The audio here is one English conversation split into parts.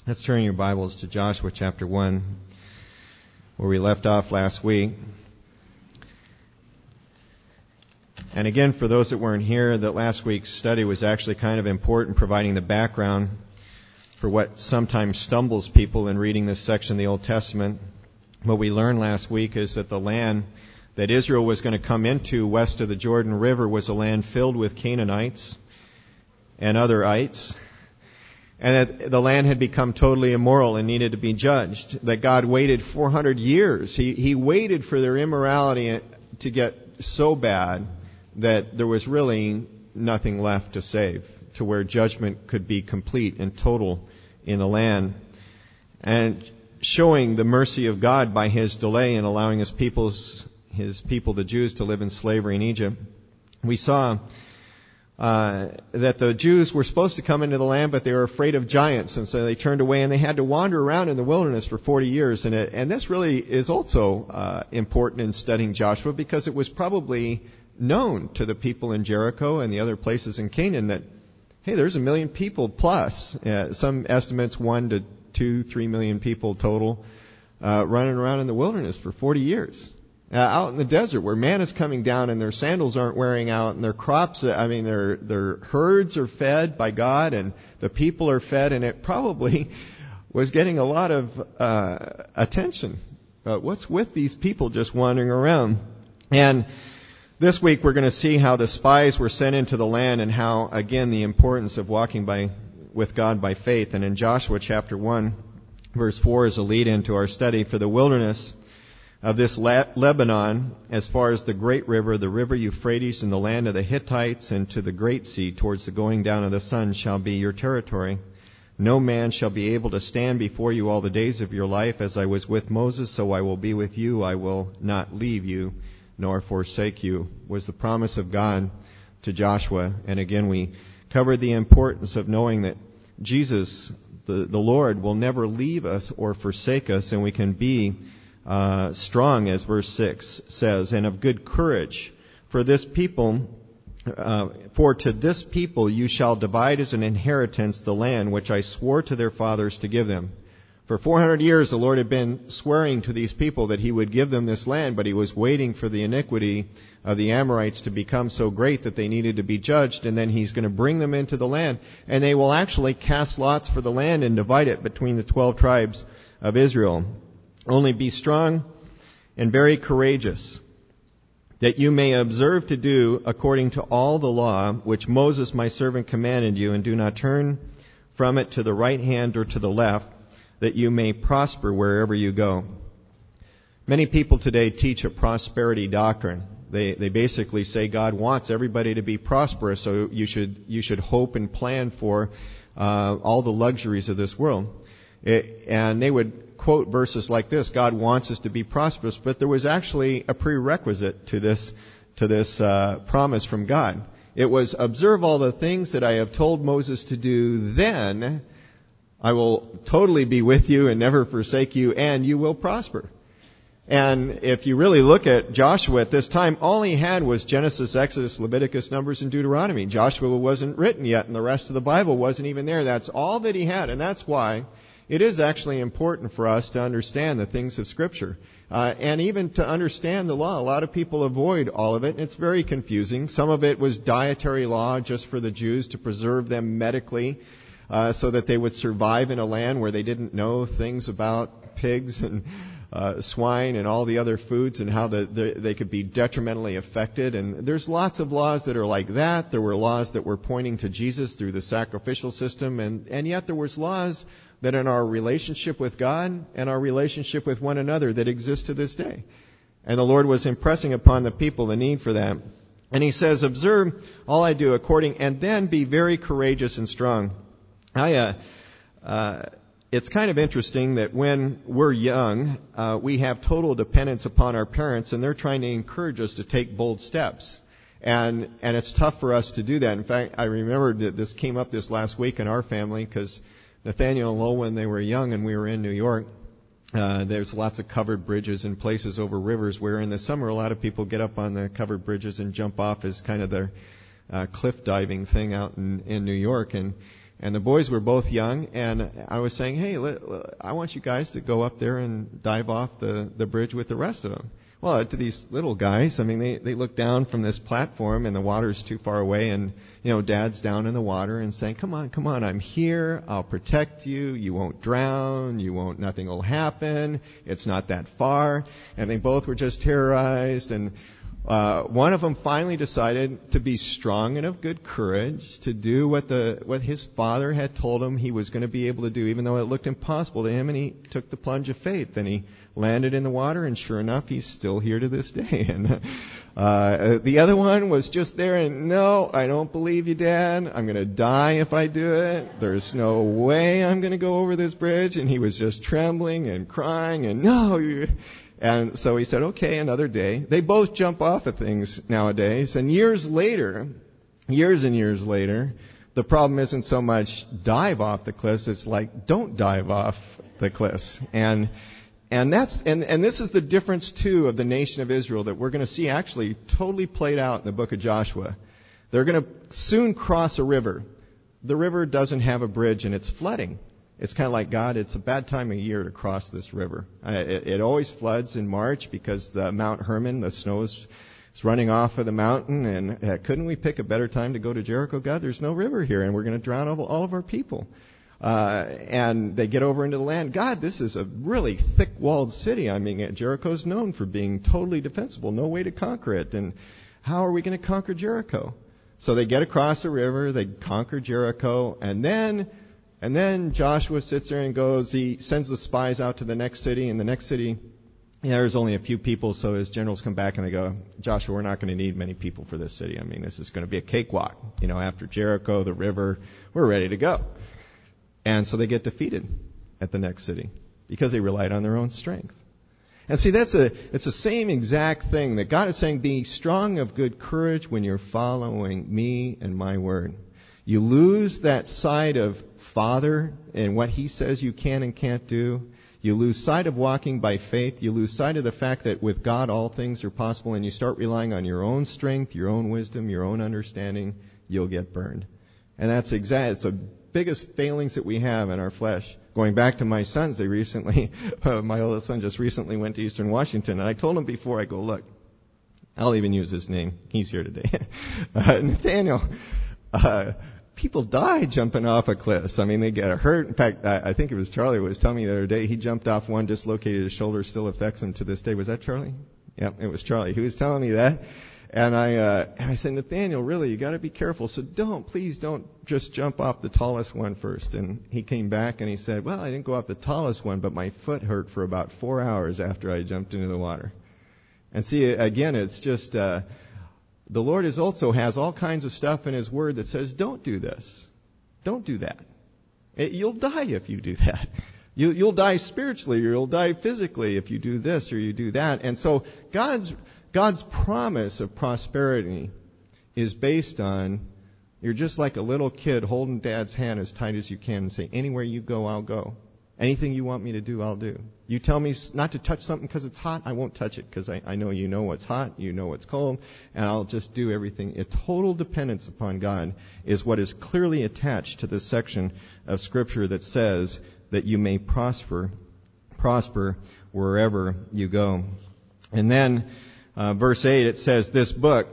Let's turn your Bibles to Joshua chapter 1, where we left off last week. And again, for those that weren't here, that last week's study was actually kind of important, providing the background for what sometimes stumbles people in reading this section of the Old Testament. What we learned last week is that the land that Israel was going to come into west of the Jordan River was a land filled with Canaanites and other ites, and that the land had become totally immoral and needed to be judged. That God waited 400 years. He waited for their immorality to get so bad that there was really nothing left to save, to where judgment could be complete and total in the land. And showing the mercy of God by His delay in allowing His people, the Jews, to live in slavery in Egypt. We saw that the Jews were supposed to come into the land, but they were afraid of giants, and so they turned away, and they had to wander around in the wilderness for 40 years. And this really is also important in studying Joshua, because it was probably known to the people in Jericho and the other places in Canaan that, hey, there's 1 million people plus, some estimates 1 to 2, 3 million people total, running around in the wilderness for 40 years. Out in the desert where man is coming down and their sandals aren't wearing out and their crops, their herds are fed by God and the people are fed, and it probably was getting a lot of attention. What's with these people just wandering around? And this week we're going to see how the spies were sent into the land and how, again, the importance of walking with God by faith. And in Joshua chapter 1, verse 4 is a lead into our study. For the wilderness of this Lebanon, as far as the great river, the river Euphrates, and the land of the Hittites, and to the great sea, towards the going down of the sun, shall be your territory. No man shall be able to stand before you all the days of your life. As I was with Moses, so I will be with you. I will not leave you nor forsake you, was the promise of God to Joshua. And again, we covered the importance of knowing that Jesus, the Lord, will never leave us or forsake us, and we can be strong, as verse 6 says, and of good courage. For to this people you shall divide as an inheritance the land which I swore to their fathers to give them. For 400 years the Lord had been swearing to these people that He would give them this land, but He was waiting for the iniquity of the Amorites to become so great that they needed to be judged, and then He's going to bring them into the land, and they will actually cast lots for the land and divide it between the 12 tribes of Israel. Only be strong and very courageous, that you may observe to do according to all the law which Moses my servant commanded you, and do not turn from it to the right hand or to the left, that you may prosper wherever you go. Many people today teach a prosperity doctrine. They basically say God wants everybody to be prosperous, so you should hope and plan for all the luxuries of this world. And they would quote verses like this: God wants us to be prosperous, but there was actually a prerequisite to this promise from God. It was, observe all the things that I have told Moses to do, then I will totally be with you and never forsake you, and you will prosper. And if you really look at Joshua at this time, all he had was Genesis, Exodus, Leviticus, Numbers, and Deuteronomy. Joshua wasn't written yet, and the rest of the Bible wasn't even there. That's all that he had, and that's why it is actually important for us to understand the things of Scripture, and even to understand the law. A lot of people avoid all of it, and it's very confusing. Some of it was dietary law just for the Jews to preserve them medically, so that they would survive in a land where they didn't know things about pigs and swine and all the other foods, and how they could be detrimentally affected. And there's lots of laws that are like that. There were laws that were pointing to Jesus through the sacrificial system, and yet there was laws that in our relationship with God and our relationship with one another that exist to this day. And the Lord was impressing upon the people the need for that. And He says, observe all I do according, and then be very courageous and strong. It's kind of interesting that when we're young, we have total dependence upon our parents, and they're trying to encourage us to take bold steps. And it's tough for us to do that. In fact, I remember that this came up this last week in our family, because Nathaniel and Lo, when they were young and we were in New York, there's lots of covered bridges and places over rivers where in the summer a lot of people get up on the covered bridges and jump off as kind of their cliff diving thing out in New York. And And the boys were both young, and I was saying, hey, I want you guys to go up there and dive off the bridge with the rest of them. Well, to these little guys, I mean, they look down from this platform and the water's too far away, and, Dad's down in the water and saying, come on, I'm here, I'll protect you, you won't drown, nothing will happen, it's not that far. And they both were just terrorized, and one of them finally decided to be strong and of good courage to do what his father had told him he was going to be able to do, even though it looked impossible to him, and he took the plunge of faith, and he landed in the water, and sure enough, he's still here to this day. And the other one was just there, and no, I don't believe you, Dad. I'm going to die if I do it. There's no way I'm going to go over this bridge. And he was just trembling and crying, and no. And so he said, okay, another day. They both jump off of things nowadays, and years and years later, the problem isn't so much dive off the cliffs, it's like don't dive off the cliffs. And this is the difference too of the nation of Israel that we're going to see actually totally played out in the book of Joshua. They're going to soon cross a river. The river doesn't have a bridge and it's flooding. It's kind of like, God, it's a bad time of year to cross this river. It always floods in March because Mount Hermon, the snow is running off of the mountain, and couldn't we pick a better time to go to Jericho? God, there's no river here, and we're going to drown all of our people. And they get over into the land. God, this is a really thick-walled city. I mean, Jericho's known for being totally defensible, no way to conquer it. And how are we going to conquer Jericho? So they get across the river, they conquer Jericho, and then Joshua sits there and goes, he sends the spies out to the next city, and the next city, there's only a few people, so his generals come back and they go, Joshua, we're not going to need many people for this city. I mean, this is going to be a cakewalk. After Jericho, the river, we're ready to go. And so they get defeated at the next city because they relied on their own strength. And see, it's the same exact thing that God is saying, be strong of good courage when you're following me and my word. You lose that sight of Father and what He says you can and can't do. You lose sight of walking by faith. You lose sight of the fact that with God all things are possible, and you start relying on your own strength, your own wisdom, your own understanding, you'll get burned. And it's the biggest failings that we have in our flesh. Going back to my sons, my oldest son just recently went to Eastern Washington, and I told him before, I go, look, I'll even use his name. He's here today. Nathaniel, people die jumping off of cliffs. I mean, they get hurt. In fact, I think it was Charlie who was telling me the other day, he jumped off one, dislocated his shoulder, still affects him to this day. Was that Charlie? Yeah, it was Charlie. He was telling me that. And I said, Nathaniel, really, you got to be careful. So please don't just jump off the tallest one first. And he came back and he said, well, I didn't go off the tallest one, but my foot hurt for about 4 hours after I jumped into the water. And see, again, it's just, the Lord also has all kinds of stuff in His Word that says, don't do this. Don't do that. You'll die if you do that. You'll die spiritually, or you'll die physically if you do this or you do that. And so God's promise of prosperity is based on, you're just like a little kid holding Dad's hand as tight as you can and saying, anywhere you go, I'll go. Anything you want me to do, I'll do. You tell me not to touch something because it's hot, I won't touch it because I know you know what's hot, you know what's cold, and I'll just do everything. A total dependence upon God is what is clearly attached to this section of Scripture that says that you may prosper wherever you go. And then verse 8, it says, this book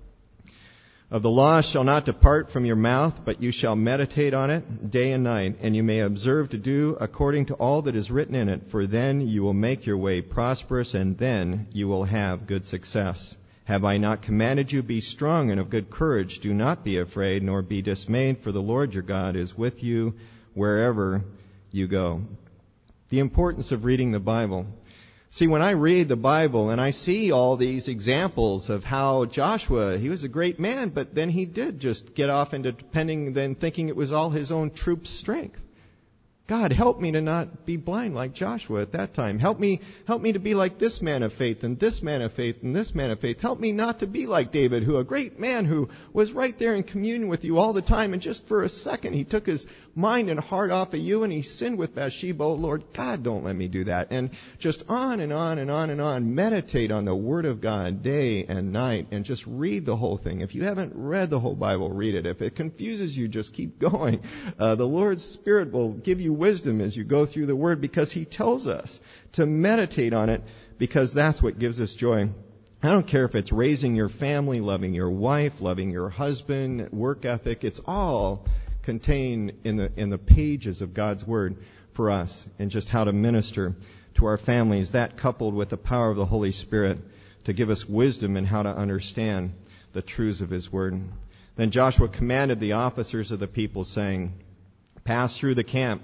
of the law shall not depart from your mouth, but you shall meditate on it day and night, and you may observe to do according to all that is written in it, for then you will make your way prosperous, and then you will have good success. Have I not commanded you, be strong and of good courage? Do not be afraid, nor be dismayed, for the Lord your God is with you wherever you go. The importance of reading the Bible. See, when I read the Bible and I see all these examples of how Joshua, he was a great man, but then he did just get off into thinking it was all his own troop's strength. God, help me to not be blind like Joshua at that time. Help me to be like this man of faith and this man of faith and this man of faith. Help me not to be like David, who a great man who was right there in communion with you all the time, and just for a second he took his mind and heart off of you and he sinned with Bathsheba. Oh Lord, God, don't let me do that. And just on and on and on and on. Meditate on the Word of God day and night and just read the whole thing. If you haven't read the whole Bible, read it. If it confuses you, just keep going. The Lord's Spirit will give you wisdom as you go through the Word, because He tells us to meditate on it, because that's what gives us joy. I don't care if it's raising your family, loving your wife, loving your husband, work ethic. It's all contained in the pages of God's Word for us, and just how to minister to our families. That coupled with the power of the Holy Spirit to give us wisdom in how to understand the truths of His Word. Then Joshua commanded the officers of the people, saying, "Pass through the camp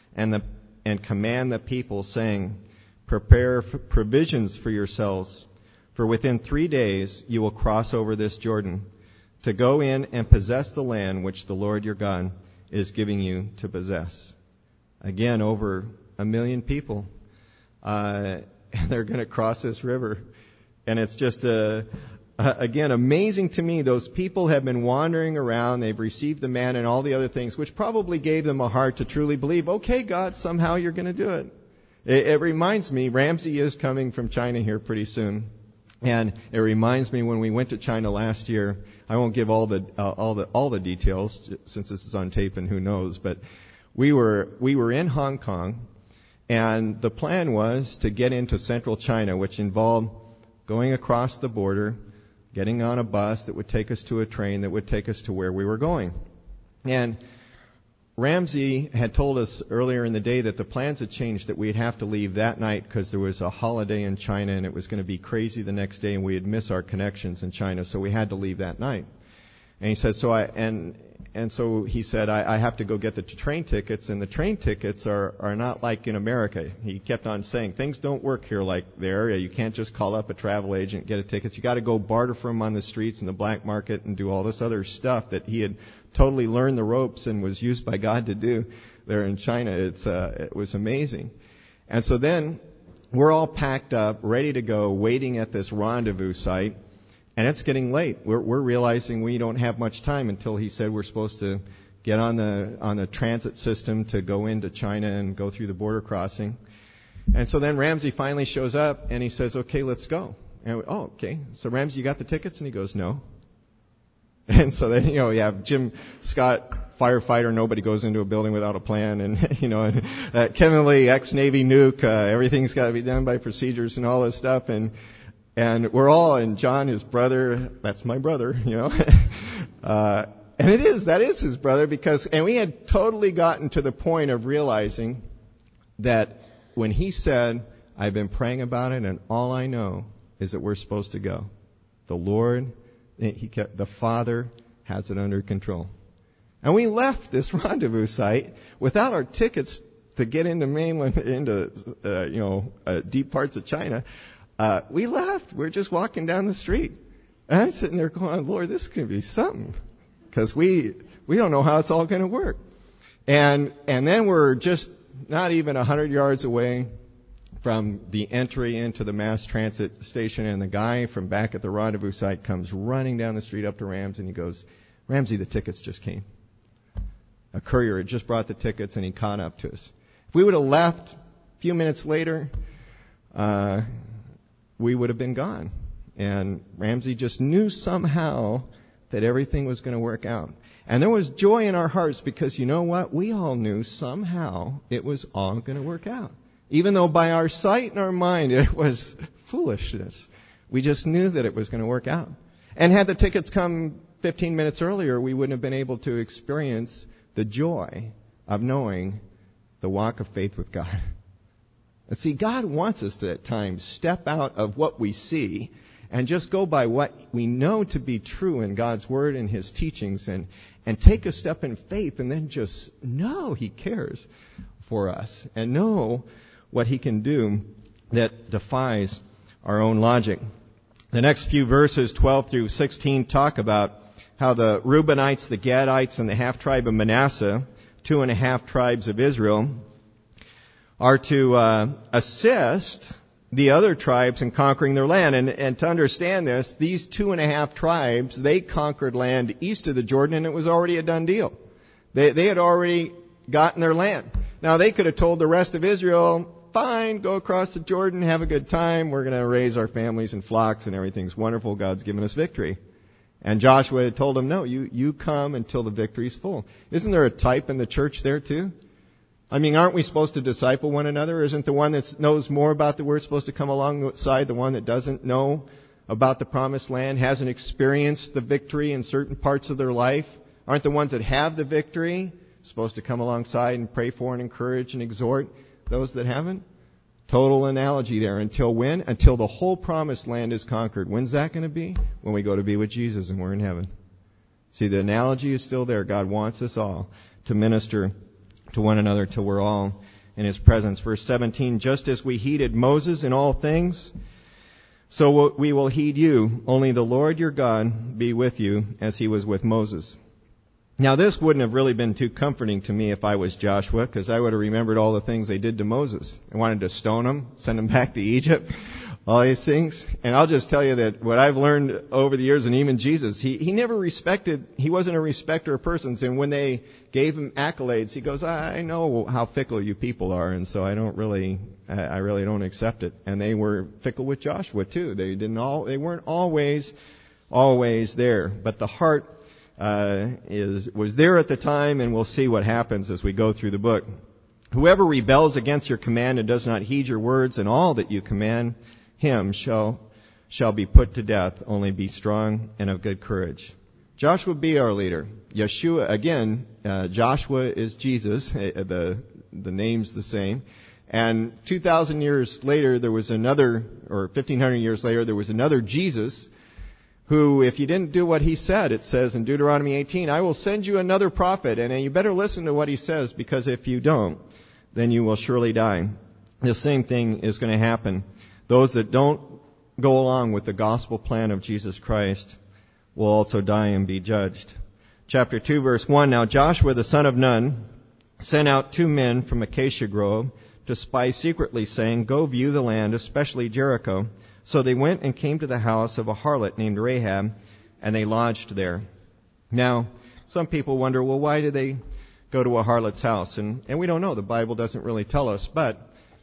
and command the people, saying, prepare provisions for yourselves, for within 3 days you will cross over this Jordan, to go in and possess the land which the Lord your God is giving you to possess." Again, over 1 million people, and they're going to cross this river. And it's just again, amazing to me. Those people have been wandering around. They've received the manna and all the other things, which probably gave them a heart to truly believe, okay, God, somehow you're going to do it. It reminds me, Ramsey is coming from China here pretty soon. And it reminds me when we went to China last year. I won't give all the details since this is on tape and who knows, but we were in Hong Kong, and the plan was to get into central China, which involved going across the border, getting on a bus that would take us to a train that would take us to where we were going. And Ramsey had told us earlier in the day that the plans had changed, that we'd have to leave that night because there was a holiday in China and it was going to be crazy the next day and we'd miss our connections in China, so we had to leave that night. And he said, so he said, I have to go get the train tickets, and the train tickets are not like in America. He kept on saying, things don't work here like there. You can't just call up a travel agent and get a ticket. You got to go barter for them on the streets and the black market and do all this other stuff that he had totally learned the ropes and was used by God to do there in China. It was amazing. And so then we're all packed up, ready to go, waiting at this rendezvous site. And it's getting late. We're realizing we don't have much time until he said we're supposed to get on the transit system to go into China and go through the border crossing. And so then Ramsey finally shows up and he says, "Okay, let's go." And okay. So Ramsey, you got the tickets? And he goes, "No." And so then, you have Jim Scott, firefighter, nobody goes into a building without a plan, and Kevin Lee, ex-Navy nuke, everything's got to be done by procedures and all this stuff, and we're all, and John, his brother, that's my brother, and that is his brother, and we had totally gotten to the point of realizing that when he said, "I've been praying about it and all I know is that we're supposed to go," the Lord, the Father has it under control. And we left this rendezvous site without our tickets to get into mainland, into, deep parts of China. We left. We're just walking down the street. And I'm sitting there going, "Lord, this is going to be something." Because we don't know how it's all going to work. And then we're just not even 100 yards away from the entry into the mass transit station, and the guy from back at the rendezvous site comes running down the street up to Ramsey, and he goes, "Ramsey, the tickets just came." A courier had just brought the tickets, and he caught up to us. If we would have left a few minutes later, we would have been gone. And Ramsey just knew somehow that everything was going to work out. And there was joy in our hearts because you know what? We all knew somehow it was all going to work out. Even though by our sight and our mind it was foolishness, we just knew that it was going to work out. And had the tickets come 15 minutes earlier, we wouldn't have been able to experience the joy of knowing the walk of faith with God. And see, God wants us to at times step out of what we see and just go by what we know to be true in God's Word and His teachings, and take a step in faith, and then just know He cares for us and know what He can do that defies our own logic. The next few verses, 12 through 16, talk about how the Reubenites, the Gadites, and the half-tribe of Manasseh, 2.5 tribes of Israel, are to assist the other tribes in conquering their land. And to understand this, these 2.5 tribes, they conquered land east of the Jordan, and it was already a done deal. They had already gotten their land. Now, they could have told the rest of Israel, fine, go across the Jordan, have a good time. We're going to raise our families in flocks, and everything's wonderful. God's given us victory. And Joshua had told them, no, you come until the victory's full. Isn't there a type in the church there too? I mean, aren't we supposed to disciple one another? Isn't the one that knows more about the Word supposed to come alongside the one that doesn't know about the promised land, hasn't experienced the victory in certain parts of their life? Aren't the ones that have the victory supposed to come alongside and pray for and encourage and exhort those that haven't? Total analogy there. Until when? Until the whole promised land is conquered. When's that going to be? When we go to be with Jesus and we're in heaven. See, the analogy is still there. God wants us all to minister to one another till we're all in His presence. Verse 17, just as we heeded Moses in all things, so we will heed you. Only the Lord your God be with you as He was with Moses. Now, this wouldn't have really been too comforting to me if I was Joshua, because I would have remembered all the things they did to Moses. They wanted to stone him, send him back to Egypt, all these things. And I'll just tell you that what I've learned over the years, and even Jesus, he never respected, he wasn't a respecter of persons. And when they gave him accolades, he goes, I know how fickle you people are, and so I really don't accept it. And they were fickle with Joshua too. They weren't always there. But the heart was there at the time, and we'll see what happens as we go through the book. Whoever rebels against your command and does not heed your words and all that you command him shall be put to death. Only be strong and of good courage. Joshua be our leader. Yeshua, again, Joshua is Jesus. The name's the same. And 2,000 years later, there was another, or 1,500 years later, there was another Jesus who, if you didn't do what he said, it says in Deuteronomy 18, I will send you another prophet, and you better listen to what he says, because if you don't, then you will surely die. The same thing is going to happen. Those that don't go along with the gospel plan of Jesus Christ will also die and be judged. Chapter 2, verse 1, Now Joshua the son of Nun sent out 2 men from Acacia Grove to spy secretly, saying, Go view the land, especially Jericho. So they went and came to the house of a harlot named Rahab, and they lodged there. Now, some people wonder, well, why did they go to a harlot's house? And we don't know. The Bible doesn't really tell us. But,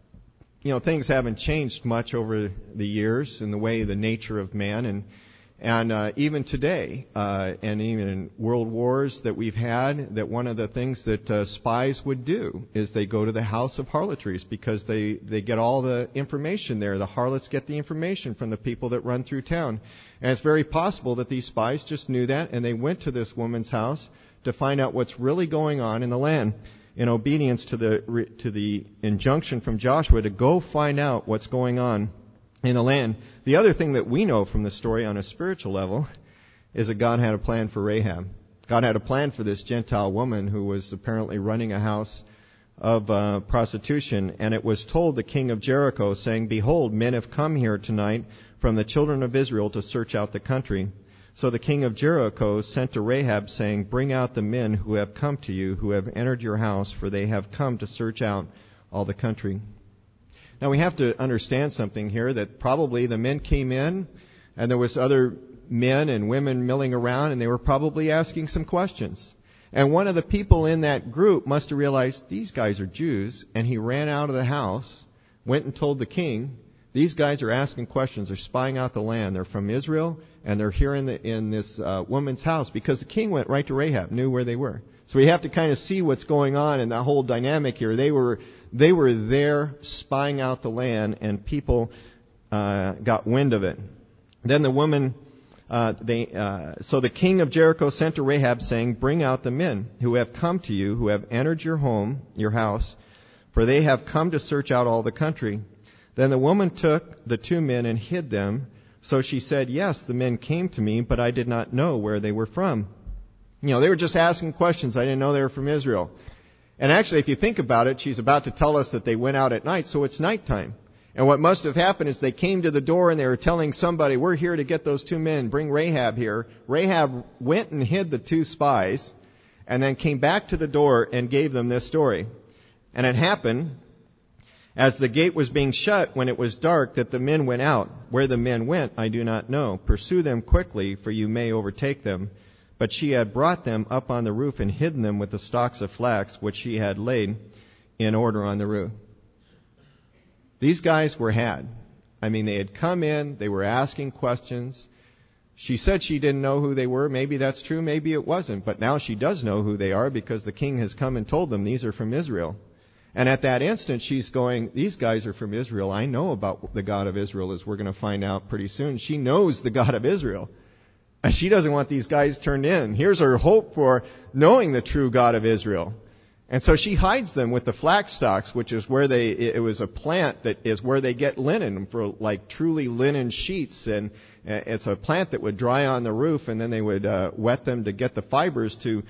things haven't changed much over the years in the way, the nature of man. And even today, and even in world wars that we've had, that one of the things that spies would do is they go to the house of harlotries, because they get all the information there. The harlots get the information from the people that run through town. And it's very possible that these spies just knew that, and they went to this woman's house to find out what's really going on in the land, in obedience to the injunction from Joshua to go find out what's going on in the land. The other thing that we know from the story on a spiritual level is that God had a plan for Rahab. God had a plan for this Gentile woman who was apparently running a house of prostitution. And it was told the king of Jericho, saying, Behold, men have come here tonight from the children of Israel to search out the country. So the king of Jericho sent to Rahab, saying, Bring out the men who have come to you, who have entered your house, for they have come to search out all the country. Now we have to understand something here, that probably the men came in and there was other men and women milling around, and they were probably asking some questions. And one of the people in that group must have realized these guys are Jews, and he ran out of the house, went and told the king, these guys are asking questions, they're spying out the land, they're from Israel, and they're here in this woman's house, because the king went right to Rahab, knew where they were. So we have to kind of see what's going on in the whole dynamic here. They were there spying out the land, and people got wind of it. Then the woman, so the king of Jericho sent to Rahab, saying, Bring out the men who have come to you, who have entered your home, your house, for they have come to search out all the country. Then the woman took the 2 men and hid them. So she said, Yes, the men came to me, but I did not know where they were from. They were just asking questions. I didn't know they were from Israel. And actually, if you think about it, she's about to tell us that they went out at night, so it's nighttime. And what must have happened is they came to the door and they were telling somebody, We're here to get those 2 men, bring Rahab here. Rahab went and hid the 2 spies, and then came back to the door and gave them this story. And it happened As the gate was being shut when it was dark, that the men went out. Where the men went, I do not know. Pursue them quickly, for you may overtake them. But she had brought them up on the roof and hidden them with the stalks of flax, which she had laid in order on the roof. These guys were had. I mean, they had come in, they were asking questions. She said she didn't know who they were. Maybe that's true, maybe it wasn't. But now she does know who they are because the king has come and told them these are from Israel. And at that instant, she's going, these guys are from Israel. I know about the God of Israel, as we're going to find out pretty soon. She knows the God of Israel. And she doesn't want these guys turned in. Here's her hope for knowing the true God of Israel. And so she hides them with the flax stalks, which is where it was a plant that is where they get linen for like truly linen sheets. And it's a plant that would dry on the roof, and then they would wet them to get the fibers to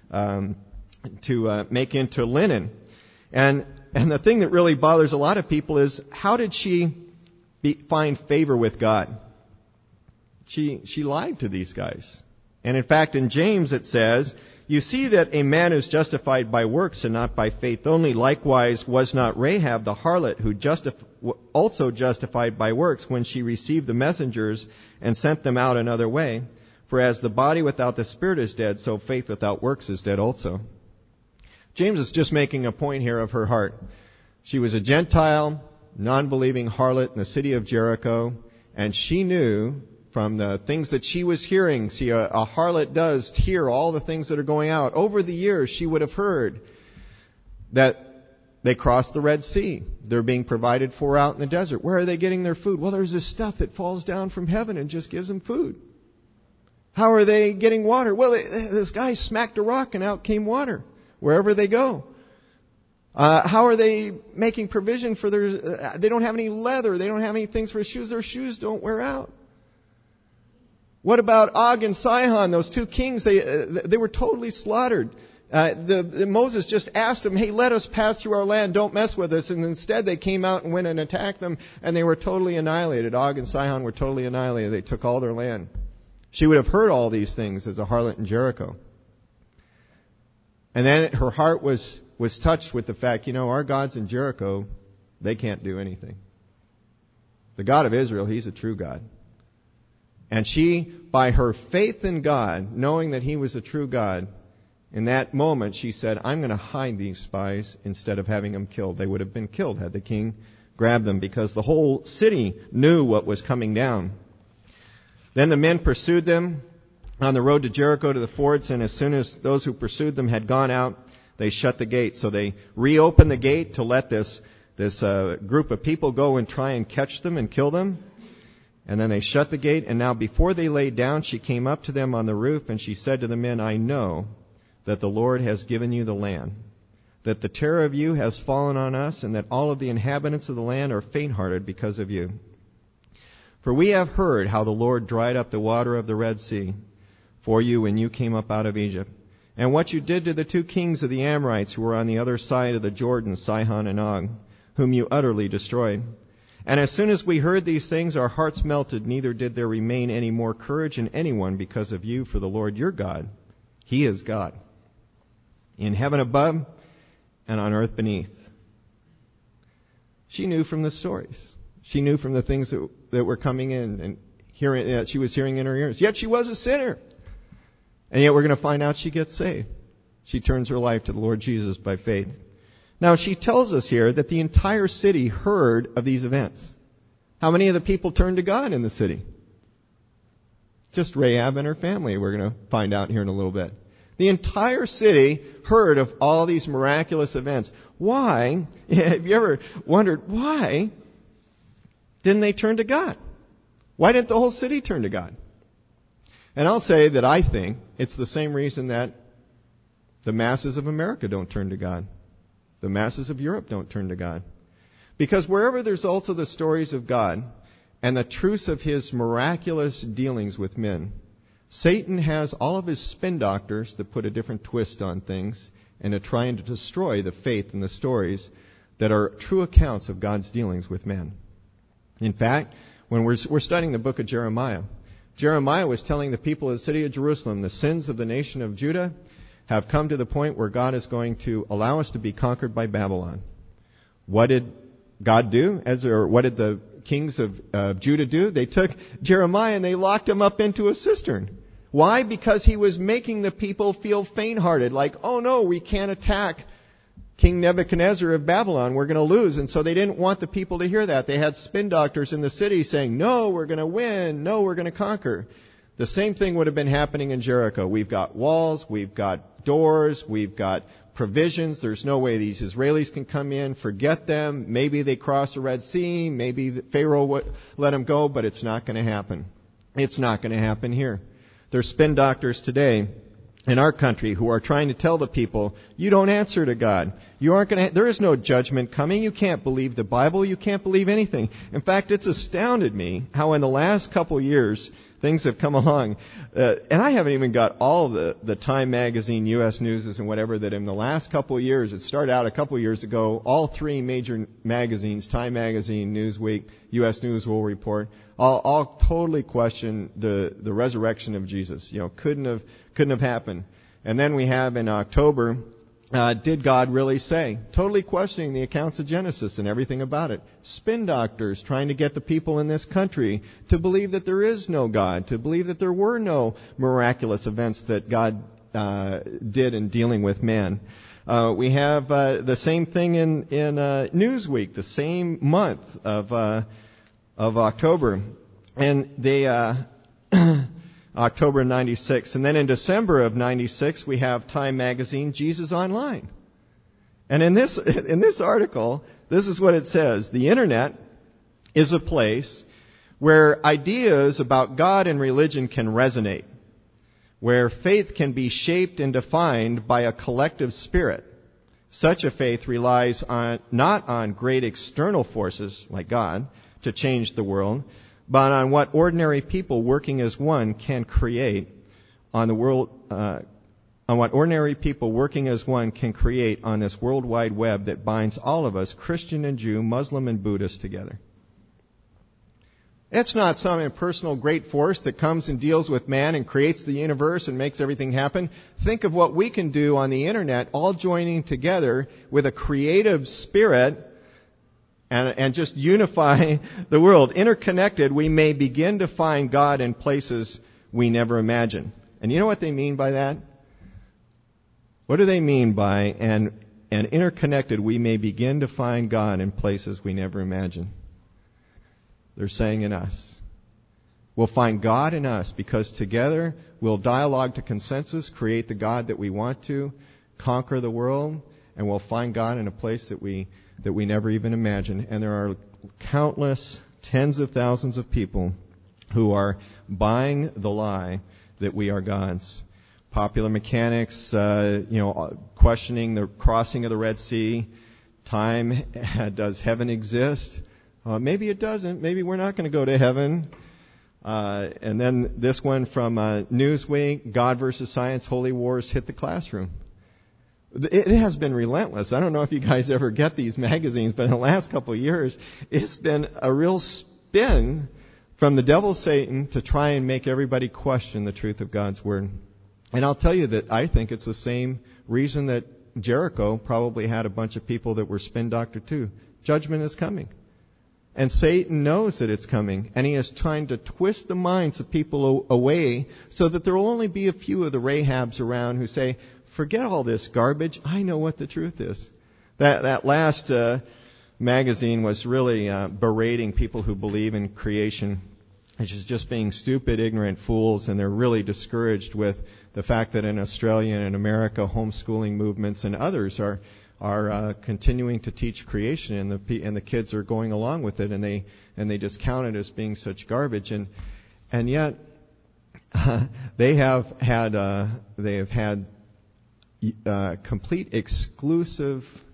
make into linen. And the thing that really bothers a lot of people is, how did she find favor with God? She lied to these guys. And in fact, in James it says, you see that a man is justified by works and not by faith only. Likewise was not Rahab the harlot who also justified by works when she received the messengers and sent them out another way? For as the body without the spirit is dead, so faith without works is dead also. James is just making a point here of her heart. She was a Gentile, non-believing harlot in the city of Jericho, and she knew from the things that she was hearing. See, a harlot does hear all the things that are going out. Over the years, she would have heard that they crossed the Red Sea. They're being provided for out in the desert. Where are they getting their food? Well, there's this stuff that falls down from heaven and just gives them food. How are they getting water? Well, this guy smacked a rock and out came water wherever they go. How are they making provision for they don't have any leather. They don't have any things for shoes. Their shoes don't wear out. What about Og and Sihon, those two kings? They were totally slaughtered. Moses just asked them, hey, let us pass through our land. Don't mess with us. And instead they came out and went and attacked them, and they were totally annihilated. Og and Sihon were totally annihilated. They took all their land. She would have heard all these things as a harlot in Jericho. And then her heart was touched with the fact, our gods in Jericho, they can't do anything. The God of Israel, He's a true God. And she, by her faith in God, knowing that He was a true God, in that moment she said, I'm going to hide these spies instead of having them killed. They would have been killed had the king grabbed them, because the whole city knew what was coming down. Then the men pursued them on the road to Jericho to the fords, and as soon as those who pursued them had gone out, they shut the gate. So they reopened the gate to let this group of people go and try and catch them and kill them. And then they shut the gate, and now before they lay down, she came up to them on the roof, and she said to the men, I know that the Lord has given you the land, that the terror of you has fallen on us, and that all of the inhabitants of the land are faint-hearted because of you. For we have heard how the Lord dried up the water of the Red Sea for you when you came up out of Egypt, and what you did to the two kings of the Amorites who were on the other side of the Jordan, Sihon and Og, whom you utterly destroyed. And as soon as we heard these things, our hearts melted, neither did there remain any more courage in anyone because of you, for the Lord your God, He is God, in heaven above and on earth beneath. She knew from the stories. She knew from the things that were coming in and hearing that she was hearing in her ears. Yet she was a sinner. And yet we're going to find out she gets saved. She turns her life to the Lord Jesus by faith. Now, she tells us here that the entire city heard of these events. How many of the people turned to God in the city? Just Rahab and her family, we're going to find out here in a little bit. The entire city heard of all these miraculous events. Why? Have you ever wondered, why didn't they turn to God? Why didn't the whole city turn to God? And I'll say that I think it's the same reason that the masses of America don't turn to God. The masses of Europe don't turn to God. Because wherever there's also the stories of God and the truths of His miraculous dealings with men, Satan has all of his spin doctors that put a different twist on things and are trying to destroy the faith in the stories that are true accounts of God's dealings with men. In fact, when we're studying the book of Jeremiah, Jeremiah was telling the people of the city of Jerusalem, the sins of the nation of Judah have come to the point where God is going to allow us to be conquered by Babylon. What did God do? What did the kings of Judah do? They took Jeremiah and they locked him up into a cistern. Why? Because he was making the people feel faint-hearted, like, oh no, we can't attack King Nebuchadnezzar of Babylon, we're going to lose. And so they didn't want the people to hear that. They had spin doctors in the city saying, no, we're going to win, no, we're going to conquer. The same thing would have been happening in Jericho. We've got walls, we've got doors, we've got provisions. There's no way these Israelis can come in. Forget them. Maybe they cross the Red Sea. Maybe Pharaoh would let them go, but it's not going to happen. It's not going to happen here. There's spin doctors today in our country who are trying to tell the people, you don't answer to God. You aren't going to, there is no judgment coming. You can't believe the Bible. You can't believe anything. In fact, it's astounded me how in the last couple years things have come along. And I haven't even got all the Time Magazine, U.S. News and whatever, that in the last couple of years, it started out a couple of years ago, all three major magazines, Time Magazine, Newsweek, U.S. News World Report, all totally question the resurrection of Jesus. Couldn't have happened. And then we have in October, did God really say? Totally questioning the accounts of Genesis and everything about it. Spin doctors trying to get the people in this country to believe that there is no God, to believe that there were no miraculous events that God did in dealing with man. We have the same thing in Newsweek, the same month of October, and they October 96. And then in December of 96, we have Time Magazine, Jesus Online. And in this article, this is what it says. The Internet is a place where ideas about God and religion can resonate, where faith can be shaped and defined by a collective spirit. Such a faith relies not on great external forces like God to change the world, but on what ordinary people working as one can create on what ordinary people working as one can create on this worldwide web that binds all of us, Christian and Jew, Muslim and Buddhist, together. It's not some impersonal great force that comes and deals with man and creates the universe and makes everything happen. Think of what we can do on the Internet, all joining together with a creative spirit and just unify the world. Interconnected, we may begin to find God in places we never imagined. And you know what they mean by that? What do they mean by, and interconnected, we may begin to find God in places we never imagined? They're saying in us. We'll find God in us because together we'll dialogue to consensus, create the God that we want to, conquer the world, and we'll find God in a place that we never even imagined. And there are countless, tens of thousands of people who are buying the lie that we are gods. Popular mechanics, questioning the crossing of the Red Sea. Time, does heaven exist? Maybe it doesn't. Maybe we're not going to go to heaven. And then this one from Newsweek, God versus Science, Holy Wars hit the classroom. It has been relentless. I don't know if you guys ever get these magazines, but in the last couple of years, it's been a real spin from the devil Satan to try and make everybody question the truth of God's Word. And I'll tell you that I think it's the same reason that Jericho probably had a bunch of people that were spin doctored too. Judgment is coming. And Satan knows that it's coming, and he is trying to twist the minds of people away so that there will only be a few of the Rahabs around who say, forget all this garbage, I know what the truth is. That last magazine was really berating people who believe in creation, which is just being stupid, ignorant fools, and they're really discouraged with the fact that in Australia and in America, homeschooling movements and others are continuing to teach creation, and the kids are going along with it, and they discount it as being such garbage, and yet they have had complete exclusive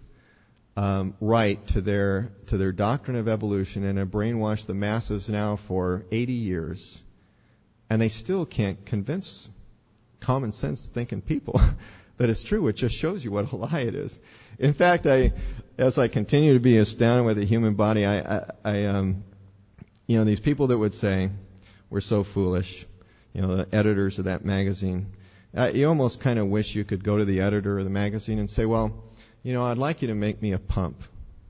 right to their doctrine of evolution, and have brainwashed the masses now for 80 years, and they still can't convince common sense thinking people that it's true. It just shows you what a lie it is. In fact, as I continue to be astounded with the human body, these people that would say, we're so foolish, the editors of that magazine, you almost kind of wish you could go to the editor of the magazine and say, well, I'd like you to make me a pump.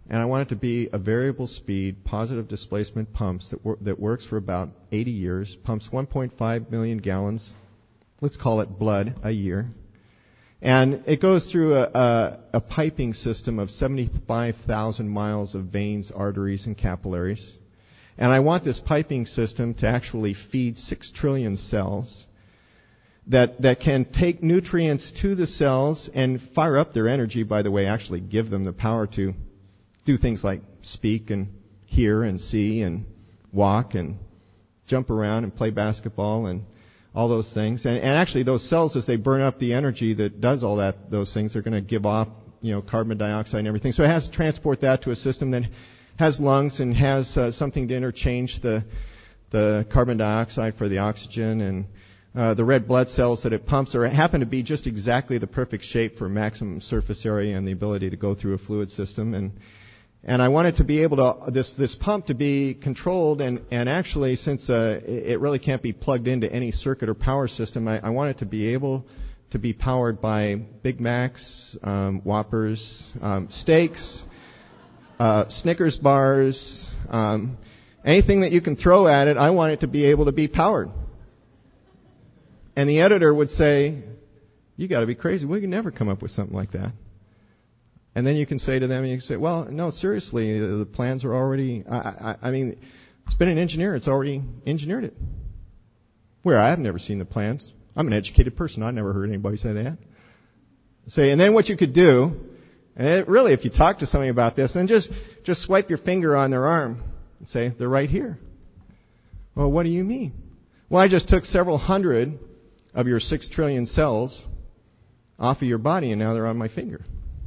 And I want it to be a variable speed, positive displacement pumps that works for about 80 years, pumps 1.5 million gallons, let's call it blood, a year. And it goes through a piping system of 75,000 miles of veins, arteries, and capillaries. And I want this piping system to actually feed 6 trillion cells that can take nutrients to the cells and fire up their energy, by the way, actually give them the power to do things like speak and hear and see and walk and jump around and play basketball and all those things. And actually those cells, as they burn up the energy that does all those things, they're going to give off, carbon dioxide and everything. So it has to transport that to a system that has lungs and has something to interchange the carbon dioxide for the oxygen. And the red blood cells that it pumps happen to be just exactly the perfect shape for maximum surface area and the ability to go through a fluid system. And I want it to be able to, this pump to be controlled, and actually, since it really can't be plugged into any circuit or power system, I want it to be able to be powered by Big Macs, Whoppers, steaks, Snickers bars, anything that you can throw at it. I want it to be able to be powered. And the editor would say, "You got to be crazy. We can never come up with something like that." And then you can say to them, you can say, "Well, no, seriously, the plans are already, I mean, it's been an engineer, it's already engineered it." Where I have never seen the plans. I'm an educated person, I've never heard anybody say that. And then what you could do, and really, if you talk to somebody about this, then just swipe your finger on their arm and say, "They're right here." "Well, what do you mean?" "Well, I just took several hundred of your 6 trillion cells off of your body, and now they're on my finger.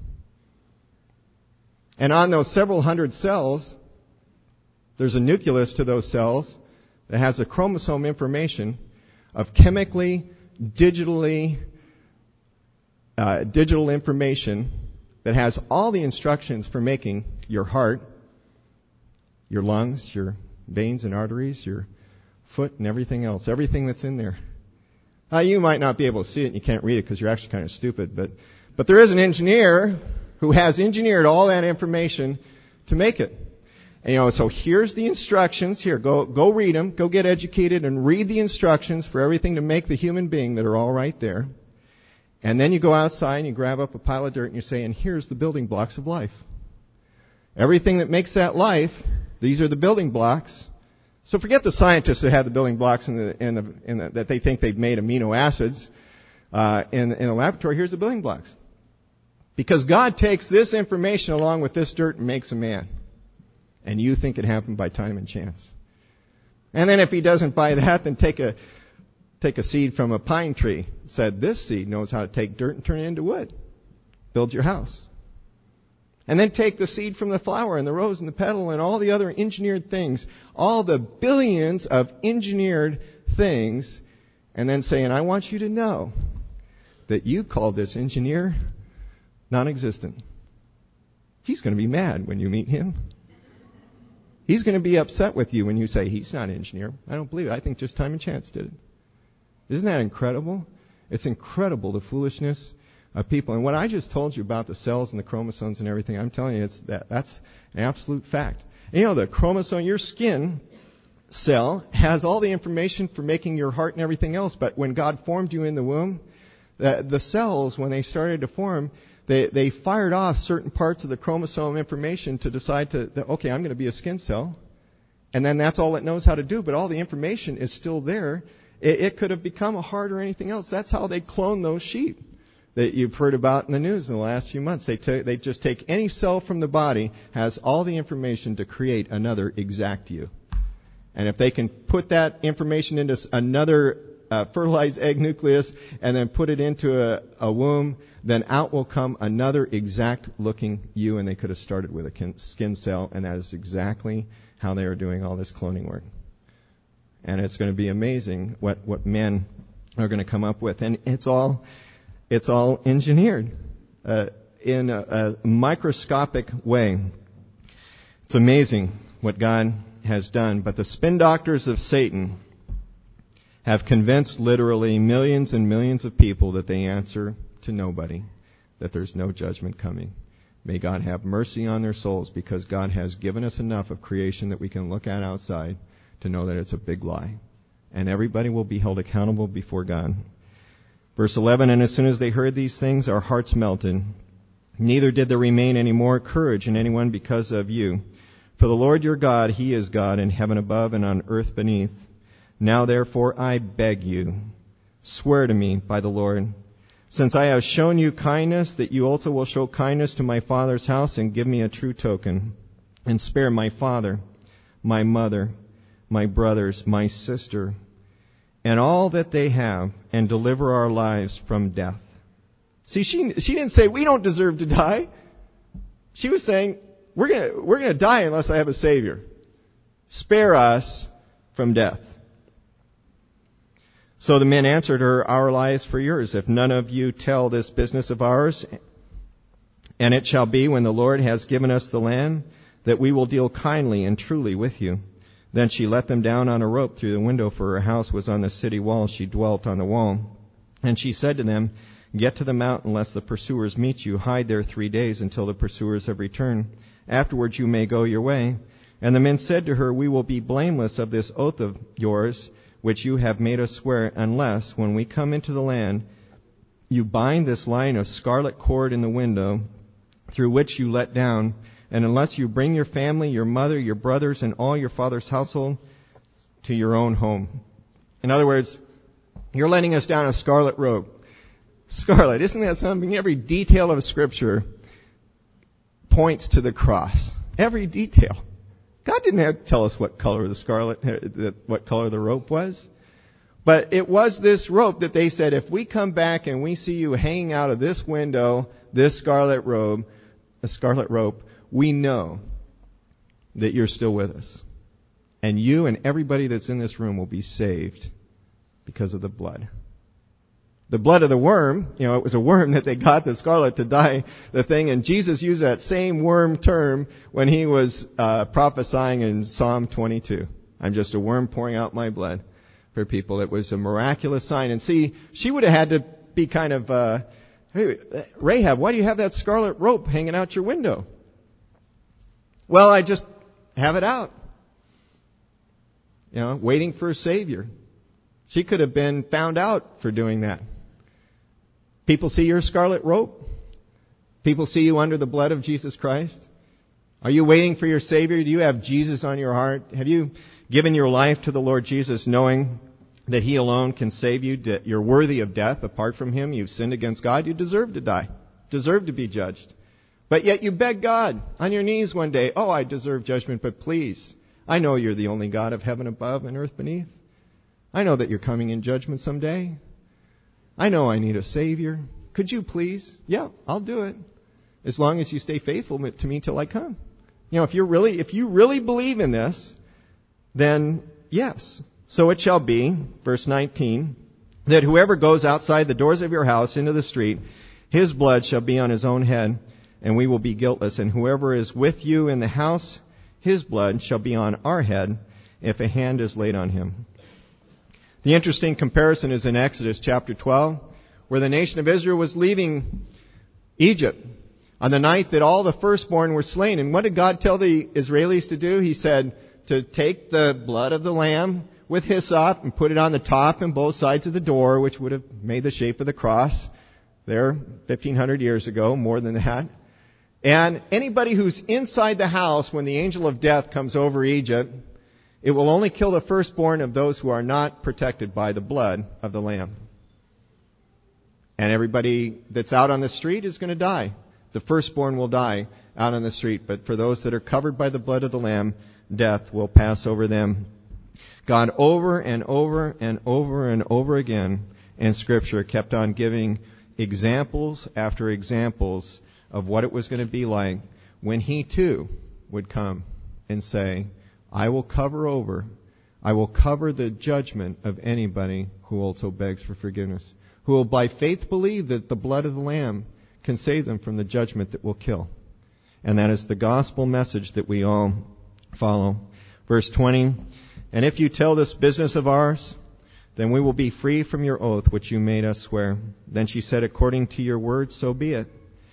And on those several hundred cells, there's a nucleus to those cells that has a chromosome information of chemically, digital information that has all the instructions for making your heart, your lungs, your veins and arteries, your foot and everything else, everything that's in there." You might not be able to see it and you can't read it because you're actually kind of stupid, but there is an engineer who has engineered all that information to make it. And, so here's the instructions. Here, go read them. Go get educated and read the instructions for everything to make the human being that are all right there. And then you go outside and you grab up a pile of dirt and you say, "And here's the building blocks of life. Everything that makes that life, these are the building blocks." So forget the scientists that have the building blocks that they think they've made amino acids in a laboratory. Here's the building blocks. Because God takes this information along with this dirt and makes a man. And you think it happened by time and chance. And then if he doesn't buy that, then take a seed from a pine tree. Said, "This seed knows how to take dirt and turn it into wood. Build your house." And then take the seed from the flower and the rose and the petal and all the other engineered things, all the billions of engineered things, and then say, "And I want you to know that you called this engineer non-existent." He's going to be mad when you meet him. He's going to be upset with you when you say, "He's not an engineer. I don't believe it. I think just time and chance did it." Isn't that incredible? It's incredible, the foolishness of people. And what I just told you about the cells and the chromosomes and everything, I'm telling you, that's an absolute fact. And the chromosome, your skin cell has all the information for making your heart and everything else. But when God formed you in the womb, the cells, when they started to form, they fired off certain parts of the chromosome information to decide okay, I'm going to be a skin cell. And then that's all it knows how to do. But all the information is still there. It could have become a heart or anything else. That's how they clone those sheep that you've heard about in the news in the last few months. They just take any cell from the body, has all the information to create another exact you. And if they can put that information into another fertilized egg nucleus and then put it into a womb, then out will come another exact looking you, and they could have started with a skin cell, and that is exactly how they are doing all this cloning work. And it's going to be amazing what men are going to come up with. And it's all engineered in a microscopic way. It's amazing what God has done. But the spin doctors of Satan have convinced literally millions and millions of people that they answer to nobody, that there's no judgment coming. May God have mercy on their souls, because God has given us enough of creation that we can look at outside to know that it's a big lie. And everybody will be held accountable before God. Verse 11, and as soon as they heard these things, our hearts melted. Neither did there remain any more courage in anyone because of you. For the Lord your God, He is God in heaven above and on earth beneath. Now therefore I beg you, swear to me by the Lord, since I have shown you kindness, that you also will show kindness to my father's house and give me a true token, and spare my father, my mother, my brothers, my sister, and all that they have, and deliver our lives from death. See, she didn't say we don't deserve to die. She was saying we're gonna die unless I have a Savior. Spare us from death. So the men answered her, our lives for yours, if none of you tell this business of ours. And it shall be, when the Lord has given us the land, that we will deal kindly and truly with you. Then she let them down on a rope through the window, for her house was on the city wall. She dwelt on the wall. And she said to them, get to the mountain, lest the pursuers meet you. Hide there 3 days until the pursuers have returned. Afterwards you may go your way. And the men said to her, we will be blameless of this oath of yours, which you have made us swear, unless, when we come into the land, you bind this line of scarlet cord in the window through which you let down, and unless you bring your family, your mother, your brothers, and all your father's household to your own home. In other words, you're letting us down a scarlet rope. Scarlet, isn't that something? Every detail of Scripture points to the cross. Every detail. God didn't have to tell us what color what color the rope was. But it was this rope that they said, if we come back and we see you hanging out of this window, this scarlet rope, we know that you're still with us. And you and everybody that's in this room will be saved because of the blood. The blood of the worm, it was a worm that they got the scarlet to dye the thing, and Jesus used that same worm term when he was prophesying in Psalm 22. I'm just a worm pouring out my blood for people. It was a miraculous sign. And see, she would have had to be kind of, hey, Rahab, why do you have that scarlet rope hanging out your window? Well, I just have it out. Waiting for a Savior. She could have been found out for doing that. People see your scarlet rope. People see you under the blood of Jesus Christ. Are you waiting for your Savior? Do you have Jesus on your heart? Have you given your life to the Lord Jesus, knowing that He alone can save you, that you're worthy of death? Apart from Him, you've sinned against God. You deserve to die, deserve to be judged. But yet you beg God on your knees one day, oh, I deserve judgment, but please, I know you're the only God of heaven above and earth beneath. I know that you're coming in judgment someday. I know I need a Savior. Could you please? Yeah, I'll do it. As long as you stay faithful to me till I come. If you really believe in this, then yes. So it shall be, verse 19, that whoever goes outside the doors of your house into the street, his blood shall be on his own head, and we will be guiltless. And whoever is with you in the house, his blood shall be on our head, if a hand is laid on him. The interesting comparison is in Exodus chapter 12, where the nation of Israel was leaving Egypt on the night that all the firstborn were slain. And what did God tell the Israelis to do? He said to take the blood of the lamb with hyssop and put it on the top and both sides of the door, which would have made the shape of the cross there 1,500 years ago, more than that. And anybody who's inside the house when the angel of death comes over Egypt, it will only kill the firstborn of those who are not protected by the blood of the Lamb. And everybody that's out on the street is going to die. The firstborn will die out on the street. But for those that are covered by the blood of the Lamb, death will pass over them. God over and over and over and over again in Scripture kept on giving examples after examples of what it was going to be like when He too would come and say, I will cover the judgment of anybody who also begs for forgiveness, who will by faith believe that the blood of the Lamb can save them from the judgment that will kill. And that is the gospel message that we all follow. Verse 20, and if you tell this business of ours, then we will be free from your oath which you made us swear. Then she said, according to your word, so be it.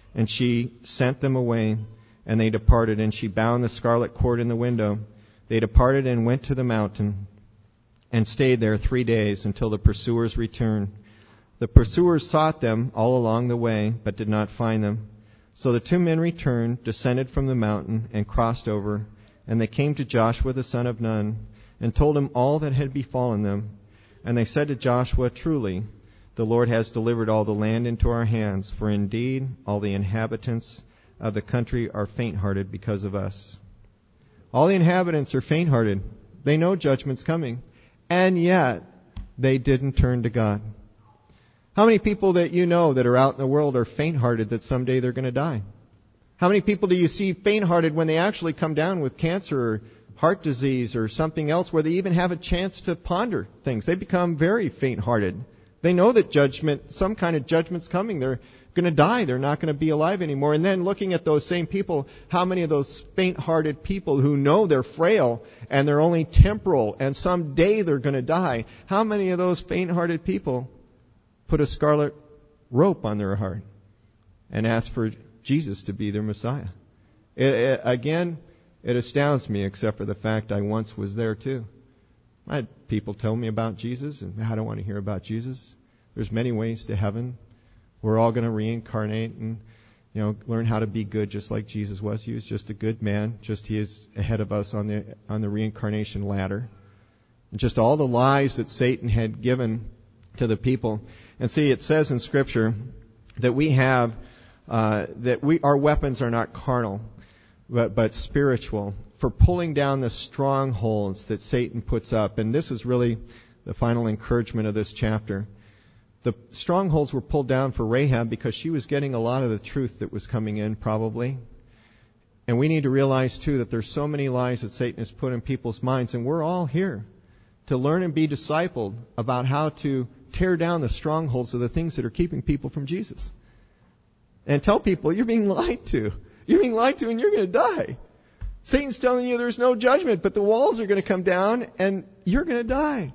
And she sent them away, and they departed, and she bound the scarlet cord in the window. They departed and went to the mountain and stayed there 3 days until the pursuers returned. The pursuers sought them all along the way, but did not find them. So the 2 men returned, descended from the mountain, and crossed over. And they came to Joshua the son of Nun, and told him all that had befallen them. And they said to Joshua, "Truly, the Lord has delivered all the land into our hands, for indeed all the inhabitants of the country are faint-hearted because of us." All the inhabitants are faint-hearted. They know judgment's coming. And yet, they didn't turn to God. How many people that you know that are out in the world are faint-hearted that someday they're going to die? How many people do you see faint-hearted when they actually come down with cancer or heart disease or something else where they even have a chance to ponder things? They become very faint-hearted. They know that judgment, some kind of judgment's coming. They're going to die. They're not going to be alive anymore. And then looking at those same people, how many of those faint-hearted people who know they're frail and they're only temporal and someday they're going to die, how many of those faint-hearted people put a scarlet rope on their heart and ask for Jesus to be their Messiah? Again, it astounds me, except for the fact I once was there too. I had people tell me about Jesus, and I don't want to hear about Jesus. There's many ways to heaven. We're all going to reincarnate and, learn how to be good just like Jesus was. He was just a good man. Just he is ahead of us on the reincarnation ladder. And just all the lies that Satan had given to the people. And see, it says in Scripture that we have our weapons are not carnal, but spiritual, for pulling down the strongholds that Satan puts up. And this is really the final encouragement of this chapter. The strongholds were pulled down for Rahab because she was getting a lot of the truth that was coming in, probably. And we need to realize, too, that there's so many lies that Satan has put in people's minds, and we're all here to learn and be discipled about how to tear down the strongholds of the things that are keeping people from Jesus. And tell people, you're being lied to. You're being lied to and you're going to die. Satan's telling you there's no judgment, but the walls are going to come down and you're going to die.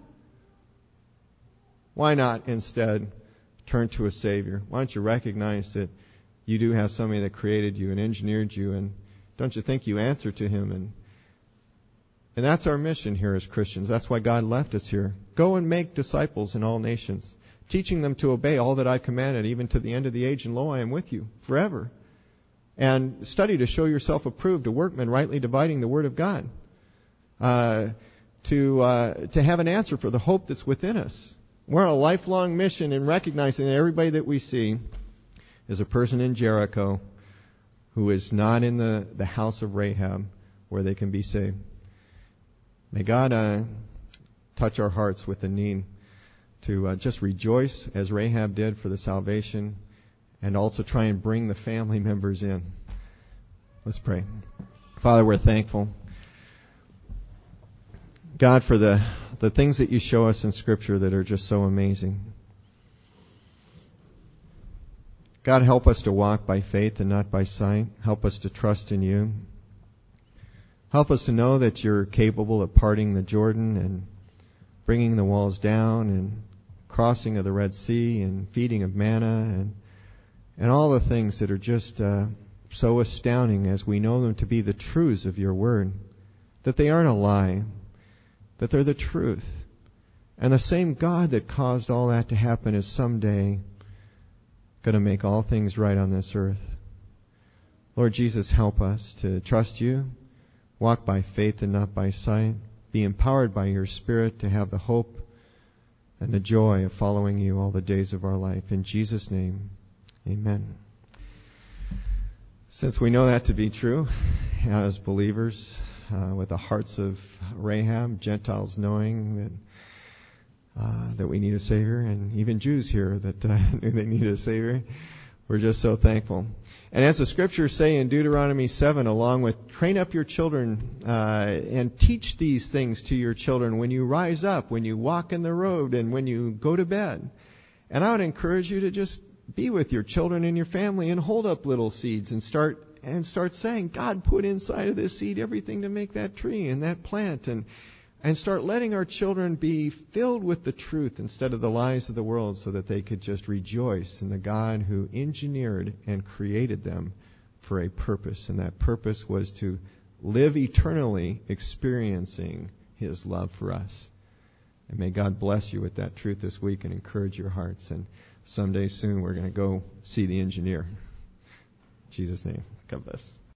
Why not instead turn to a Savior? Why don't you recognize that you do have somebody that created you and engineered you, and don't you think you answer to Him? And that's our mission here as Christians. That's why God left us here. Go and make disciples in all nations, teaching them to obey all that I commanded, even to the end of the age, and lo, I am with you forever. And study to show yourself approved, a workman rightly dividing the word of God. To have an answer for the hope that's within us. We're on a lifelong mission in recognizing that everybody that we see is a person in Jericho who is not in the house of Rahab where they can be saved. May God touch our hearts with the need to just rejoice as Rahab did for the salvation, and also try and bring the family members in. Let's pray. Father, we're thankful, God, for the things that you show us in Scripture that are just so amazing. God, help us to walk by faith and not by sight. Help us to trust in you. Help us to know that you're capable of parting the Jordan and bringing the walls down and crossing of the Red Sea and feeding of manna and all the things that are just so astounding as we know them to be the truths of your word, that they aren't a lie, that they're the truth. And the same God that caused all that to happen is someday going to make all things right on this earth. Lord Jesus, help us to trust you, walk by faith and not by sight, be empowered by your Spirit to have the hope and the joy of following you all the days of our life. In Jesus' name, amen. Since we know that to be true, as believers, with the hearts of Rahab, Gentiles knowing that we need a Savior, and even Jews here that knew they needed a Savior, we're just so thankful. And as the Scriptures say in Deuteronomy 7, along with train up your children and teach these things to your children when you rise up, when you walk in the road, and when you go to bed. And I would encourage you to just be with your children and your family and hold up little seeds and start saying, God put inside of this seed everything to make that tree and that plant. And and start letting our children be filled with the truth instead of the lies of the world, so that they could just rejoice in the God who engineered and created them for a purpose. And that purpose was to live eternally experiencing His love for us. And may God bless you with that truth this week and encourage your hearts. And someday soon we're going to go see the engineer. In Jesus' name, God bless.